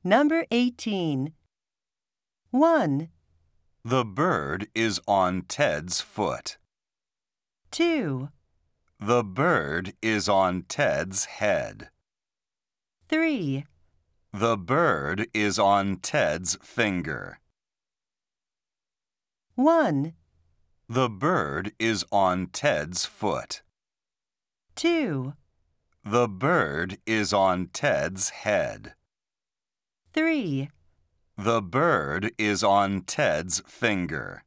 Number 18. 1, The bird is on Ted's foot. 2, The bird is on Ted's head. 3, The bird is on Ted's finger. 1, The bird is on Ted's foot. 2, The bird is on Ted's head. 3. The bird is on Ted's finger.